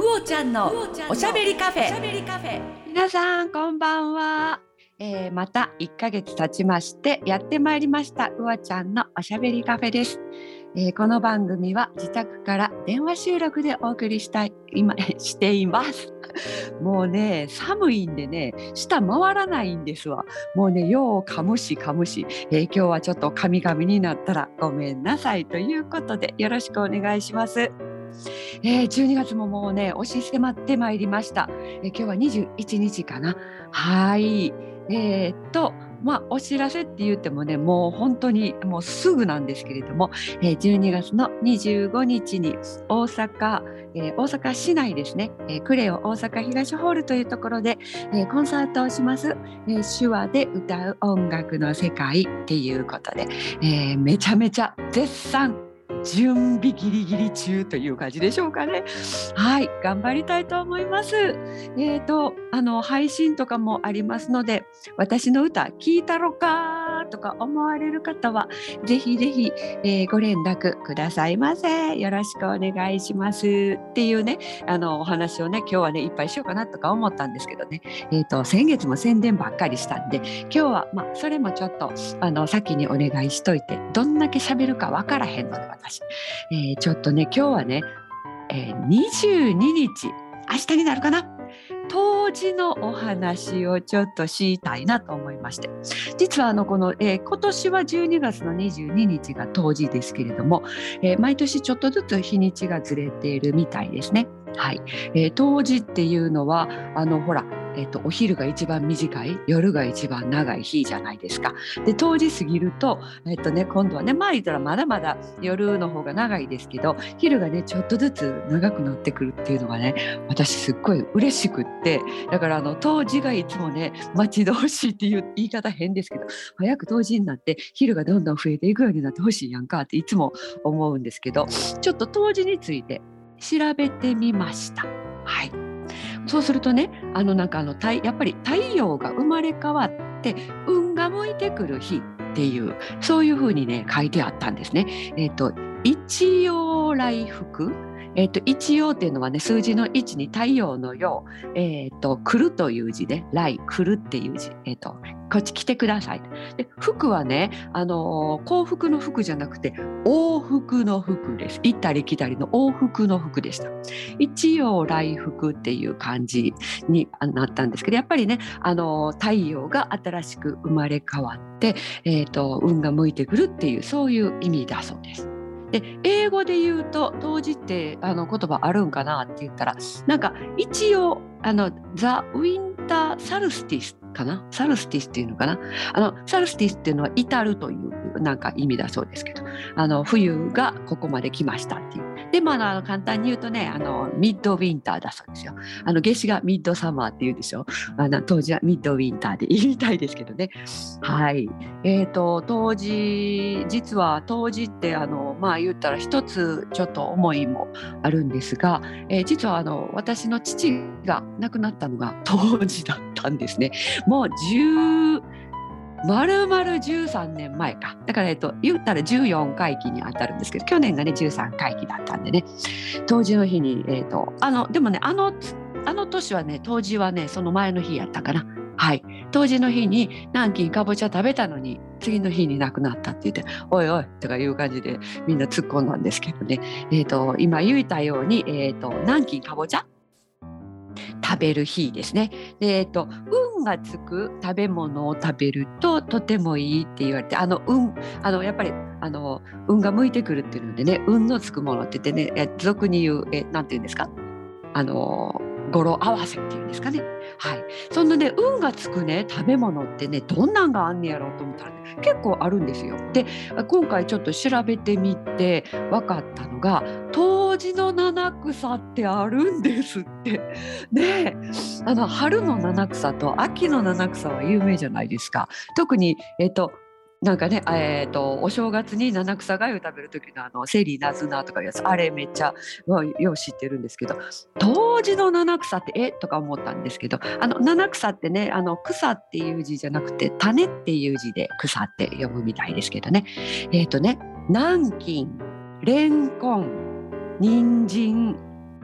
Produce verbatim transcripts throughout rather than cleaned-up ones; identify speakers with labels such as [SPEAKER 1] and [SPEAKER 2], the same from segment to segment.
[SPEAKER 1] おちゃんのおしゃべりカフェ。
[SPEAKER 2] 皆さんこんばんは、えー、またいっかげつ経ちましてやってまいりましたうおちゃんのおしゃべりカフェです。えー、この番組は自宅から電話収録でお送りしたい今していますもうね寒いんでね舌回らないんですわ。もうねよう噛むし噛むし、えー、今日はちょっと噛み噛みになったらごめんなさいということでよろしくお願いします。えー、じゅうにがつももうね押し迫ってまいりました。えー、今日はにじゅういちにちかな。はいえー、っとまあお知らせって言ってもねもう本当にもうすぐなんですけれども、えー、じゅうにがつのにじゅうごにちに大阪、えー、大阪市内ですね、えー、クレオ大阪東ホールというところで、えー、コンサートをします、えー、手話で歌う音楽の世界っていうことで、えー、めちゃめちゃ絶賛準備ギリギリ中という感じでしょうかね。はい頑張りたいと思います。えーとあの配信とかもありますので私の歌聞いたろかとか思われる方はぜひぜひ、えー、ご連絡くださいませ。よろしくお願いしますっていうねあのお話をね今日はねいっぱいしようかなとか思ったんですけどね、えーと先月も宣伝ばっかりしたんで今日はまあそれもちょっとあの先にお願いしといてどんだけ喋るかわからへんので私、えー、ちょっとね今日はね、えー、にじゅうににち明日になるかな冬至のお話をちょっとしたいなと思いまして、実はあのこの、えー、今年はじゅうにがつのにじゅうににちが冬至ですけれども、えー、毎年ちょっとずつ日にちがずれているみたいですね。はい、えー、冬至っていうのはあのほらえー、とお昼が一番短い夜が一番長い日じゃないですか。で冬至過ぎると、えーとね、今度はね前言ったらまだまだ夜の方が長いですけど昼がねちょっとずつ長くなってくるっていうのがね私すっごい嬉しくってだからあの冬至がいつもね待ち遠しいっていう言い方変ですけど早く冬至になって昼がどんどん増えていくようになってほしいやんかっていつも思うんですけどちょっと冬至について調べてみました。はいそうするとねあのなんかあのやっぱり太陽が生まれ変わって運が向いてくる日っていうそういう風にね書いてあったんですね。えっと一陽来福えっと一陽っていうのはね数字のいちに太陽の陽えっと来るという字で来来るっていう字えっとこっち来てください。で福はねあのー、幸福の福じゃなくて往復の福です。行ったり来たりの往復の福でした。一陽来福っていう感じになったんですけどやっぱりねあのー、太陽が新しく生まれ変わって、えーと、運が向いてくるっていうそういう意味だそうです。で英語で言うと冬至ってあの言葉あるんかなって言ったらなんか一応あの The Winter Solstice かなサルスティスっていうのかなあのサルスティスっていうのは至るというなんか意味だそうですけどあの冬がここまで来ましたっていうでまあ、あの簡単に言うとねあのミッドウィンターだそうですよ。あの夏至がミッドサマーって言うでしょ。あの当時はミッドウィンターで言いたいですけどね。はいえーと当時実は冬至ってあのまあ言ったら一つちょっと思いもあるんですが、えー、実はあの私の父が亡くなったのが冬至だったんですね。もうじゅう丸々じゅうさんねんまえかだから、えっと、言ったらじゅうよんかいきに当たるんですけど去年がねじゅうさんかいきだったんでね冬至の日に、えっと、あのでもねあのあの年はね冬至はねその前の日やったかな。はい冬至の日に南京かぼちゃ食べたのに次の日に亡くなったって言っておいおいとかいう感じでみんな突っ込んだんですけどね、えっと、今言ったように、えっと、南京かぼちゃ食べる日ですね。で、えっと、運がつく食べ物を食べるととてもいいって言われてあの運あのやっぱりあの運が向いてくるっていうのでね運のつくものって言ってねえ俗に言うえなんて言うんですかあの語呂合わせっていうんですかね。はい、そんなね運がつくね食べ物ってねどんなんがあんねやろうと思ったら、ね、結構あるんですよ。で今回ちょっと調べてみて分かったのが冬至の七草ってあるんですってね。あの春の七草と秋の七草は有名じゃないですか。特にえっとなんかね、えー、とお正月に七草がゆ食べる時のあのセリナズナとかいうやつあれめっちゃよう知ってるんですけど冬至の七草ってえとか思ったんですけどあの七草ってねあの草っていう字じゃなくて種っていう字で草って読むみたいですけどねえっ、ー、とね南京レンコン人参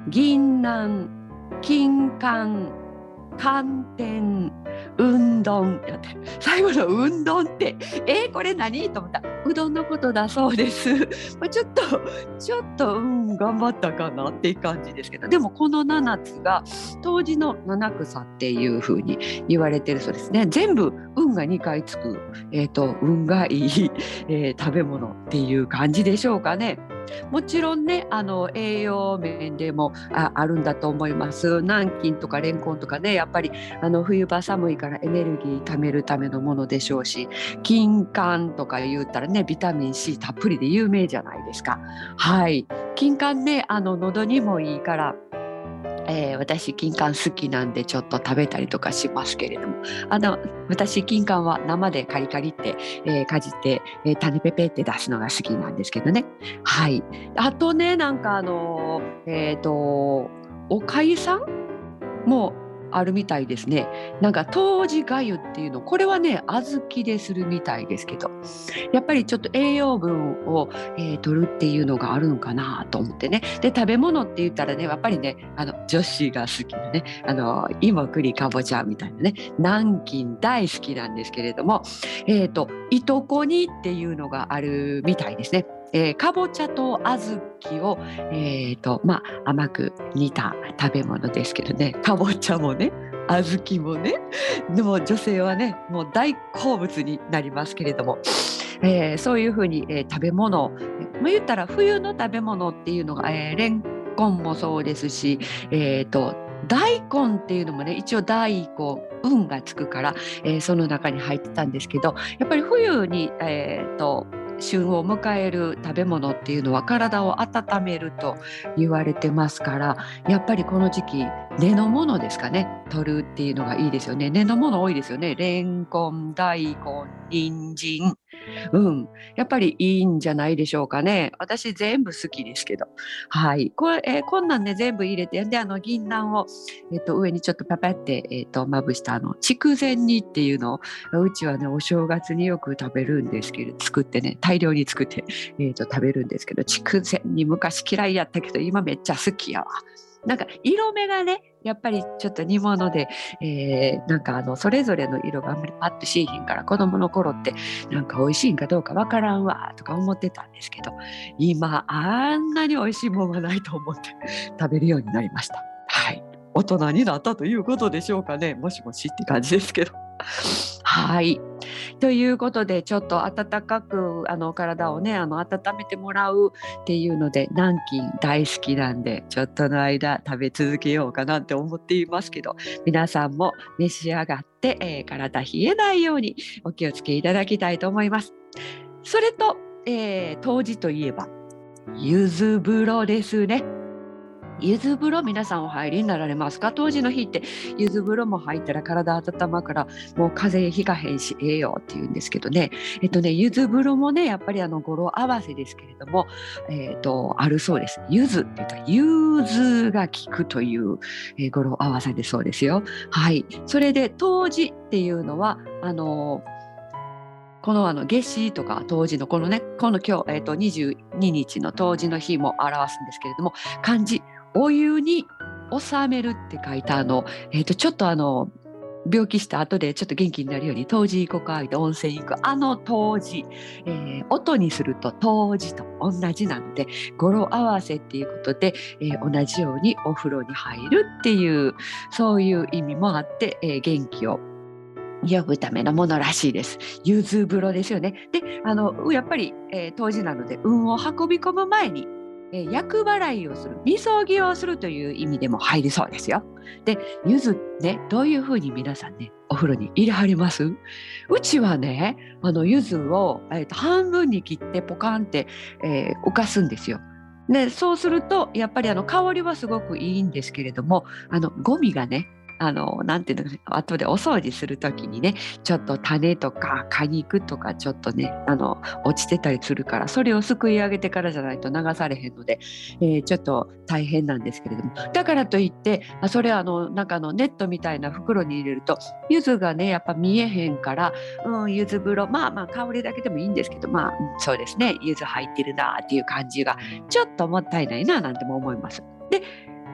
[SPEAKER 2] 銀杏、金柑、寒天、うんどんやって、最後のうんどんってえー、これ何と思ったらうどんのことだそうです。まあちょっとちょっとうん頑張ったかなっていう感じですけど、でもこのななつが冬至の七草っていう風に言われてるそうですね。全部運がにかいつく、えーと、運がいい、えー食べ物っていう感じでしょうかね。もちろんね、あの栄養面でも あ, あるんだと思います。南京とかレンコンとかね、やっぱりあの冬場寒いからエネルギー貯めるためのものでしょうし、金柑とか言ったらね、ビタミン C たっぷりで有名じゃないですか。はい、金柑ね、あの喉にもいいから、えー、私金柑好きなんでちょっと食べたりとかしますけれども、あの私金柑は生でカリカリって、えー、かじって、えー、種ペペって出すのが好きなんですけどね。はい。あとね、なんかあのー、えっ、ー、とおかゆさんもあるみたいですね。なんか冬至がゆっていうの、これはね小豆でするみたいですけど、やっぱりちょっと栄養分を、えー、取るっていうのがあるのかなと思ってね。で食べ物って言ったらね、やっぱりね、あの女子が好きなね、あの芋栗かぼちゃみたいなね、南京大好きなんですけれども、えーといとこ煮っていうのがあるみたいですね。えー、かぼちゃと小豆を、えーとまあ、甘く煮た食べ物ですけどね、かぼちゃもね小豆もね、でも女性はねもう大好物になりますけれども、えー、そういうふうに、えー、食べ物、まあ、言ったら冬の食べ物っていうのが、えー、レンコンもそうですし、えーと大根っていうのもね、一応大根運がつくから、えー、その中に入ってたんですけど、やっぱり冬に、えーと旬を迎える食べ物っていうのは体を温めると言われてますから、やっぱりこの時期根のものですかね、取るっていうのがいいですよね。根のもの多いですよね。レンコン、大根、人参、うん、やっぱりいいんじゃないでしょうかね。私全部好きですけど、はい、これ、えー、こんなんね全部入れて、であの銀杏を、えー、と上にちょっとパパって、えー、とまぶしたあの筑前煮っていうのを、うちはねお正月によく食べるんですけど、作ってね大量に作って、えー、と食べるんですけど、筑前煮昔嫌いやったけど今めっちゃ好きやわ。なんか色目がねやっぱりちょっと煮物で、えー、なんかあのそれぞれの色があんまりパッとしいひんから、子供の頃ってなんか美味しいんかどうかわからんわとか思ってたんですけど、今あんなに美味しいものがないと思って食べるようになりました。はい、大人になったということでしょうかね。もしもしって感じですけどはい、ということで、ちょっと温かくあの体をねあの温めてもらうっていうので、南京大好きなんでちょっとの間食べ続けようかなって思っていますけど、皆さんも召し上がって、えー、体冷えないようにお気をつけいただきたいと思います。それと、えー、冬至といえば柚子風呂ですね。柚子風呂、皆さんお入りになられますか？冬至の日って柚子風呂も入ったら体温まるから、もう風邪ひかへんしええよって言うんですけどね。えっとね柚子風呂もねやっぱりあの語呂合わせですけれども、えっとあるそうです。柚子って言ったら融通が効くという、えー、語呂合わせでそうですよ。はい。それで冬至っていうのはあのこのあの夏至とか冬至のこのね、この今日、えー、とにじゅうににちの冬至の日も表すんですけれども、漢字お湯に収めるって書いたあの、えー、とちょっとあの病気した後でちょっと元気になるように冬至行こうかって温泉行くあの冬至、えー、音にすると冬至と同じなので語呂合わせっていうことで、えー、同じようにお風呂に入るっていう、そういう意味もあって、えー、元気を呼ぶためのものらしいです。柚子風呂ですよね。で、あのやっぱり、えー、冬至なので運を運び込む前に、えー、厄払いをする、みそぎをするという意味でも入りそうですよ。で、柚子ね、どういうふうに皆さんねお風呂に入れはります？うちはね、あの柚子を、えーと、半分に切ってポカンって、えー、浮かすんですよ。で、そうするとやっぱりあの香りはすごくいいんですけれども、あのゴミがね、あのなんていうのかな、後でお掃除するときにねちょっと種とか果肉とかちょっとねあの落ちてたりするから、それをすくい上げてからじゃないと流されへんので、えー、ちょっと大変なんですけれども、だからといってあそれはあのなんかのネットみたいな袋に入れると柚子がねやっぱ見えへんから、うん、柚子風呂まあまあ香りだけでもいいんですけど、まあ、うん、そうですね、柚子入ってるなっていう感じがちょっともったいないななんても思います。で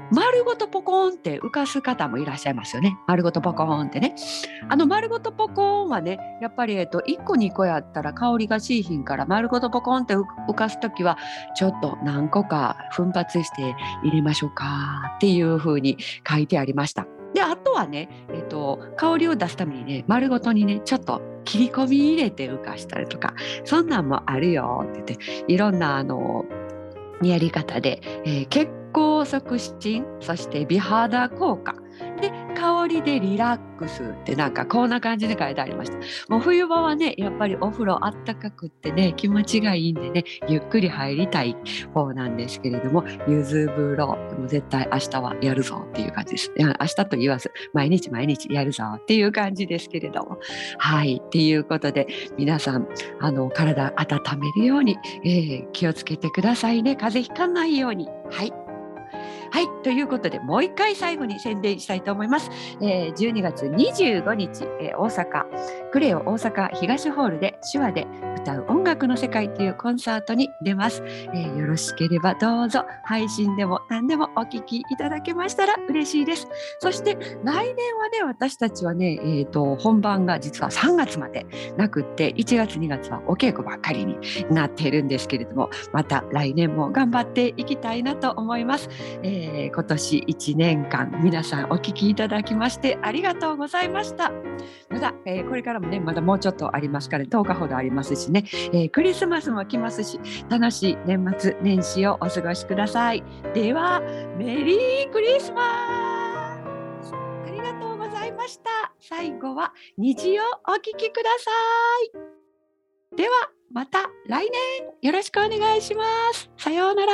[SPEAKER 2] 丸ごとポコーンって浮かす方もいらっしゃいますよね。丸ごとポコーンってね。あの丸ごとポコーンはね、やっぱり、えっと、いっこにこやったら香りがしいひんから、丸ごとポコーンって浮かすときはちょっと何個か奮発して入れましょうかっていう風に書いてありました。で、あとはね、えっと、香りを出すためにね、丸ごとにねちょっと切り込み入れて浮かしたりとか、そんなんもあるよって言って、いろんなあのやり方で、えー、血行促進、そして美肌効果で、香りでリラックスってなんかこんな感じで書いてありました。もう冬場はねやっぱりお風呂あったかくってね気持ちがいいんでね、ゆっくり入りたい方なんですけれども、柚子風呂もう絶対明日はやるぞっていう感じです。いや明日と言わず毎日毎日やるぞっていう感じですけれども、はいっていうことで、皆さんあの体温めるように、えー、気をつけてくださいね。風邪ひかないように。はいはい、ということでもう一回最後に宣伝したいと思います。えー、じゅうにがつにじゅうごにち、えー、大阪クレオ大阪東ホールで手話で歌う音楽の世界というコンサートに出ます。えー、よろしければどうぞ配信でも何でもお聞きいただけましたら嬉しいです。そして来年はね、私たちはね、えーと、本番が実はさんがつまでなくっていちがつにがつはお稽古ばっかりになっているんですけれども、また来年も頑張っていきたいなと思います。えーえー、今年いちねんかん皆さんお聞きいただきましてありがとうございました。まだ、えー、これからもねまだもうちょっとありますから、とおかほどありますしね、えー、クリスマスも来ますし、楽しい年末年始をお過ごしください。ではメリークリスマス。ありがとうございました。最後は虹をお聞きください。ではまた来年よろしくお願いします。さようなら。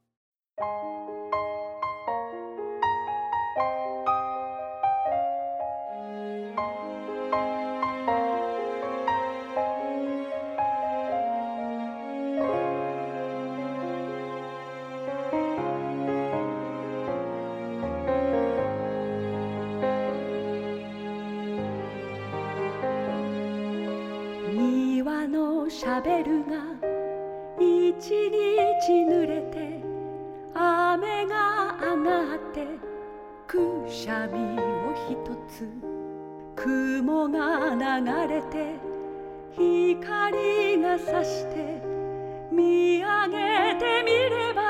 [SPEAKER 3] 庭のシャベルが一日濡れて、雨が上がってくしゃみをひとつ、雲が流れて光が差して見上げてみれば、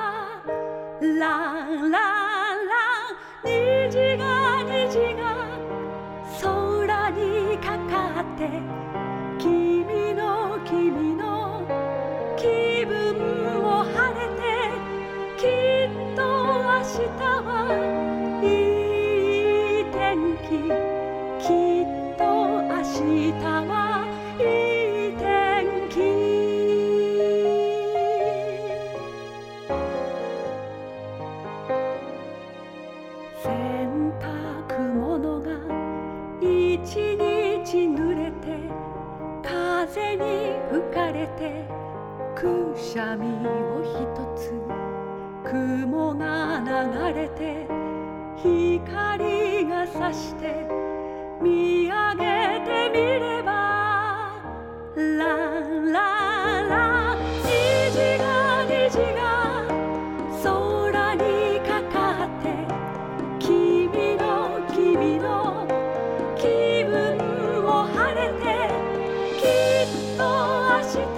[SPEAKER 3] ランランラン虹が虹が空にかかって、君の君の気分も晴れて、きっと明日はいい天気、きっと明日はいい天気。洗濯物が一日濡れて、風に吹かれてくしゃみをひとつ、雲が流れて光が差して見上げてみれば、ランランラン虹が虹が空にかかって、君の君の気分も晴れて、きっと明日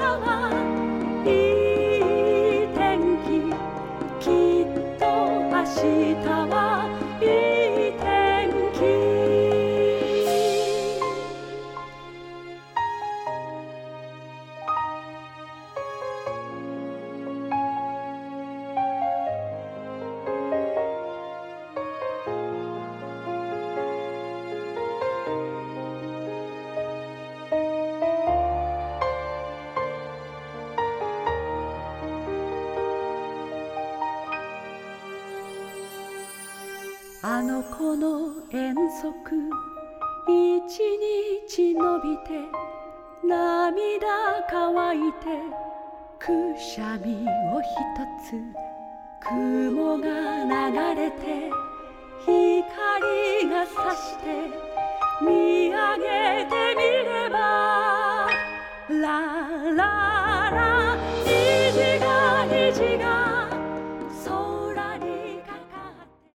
[SPEAKER 3] はいい天気、きっと明日はいい天気。あの子の遠足一日伸びて、涙乾いてくしゃみをひとつ、雲が流れて光が差して見上げてみれば、ラララ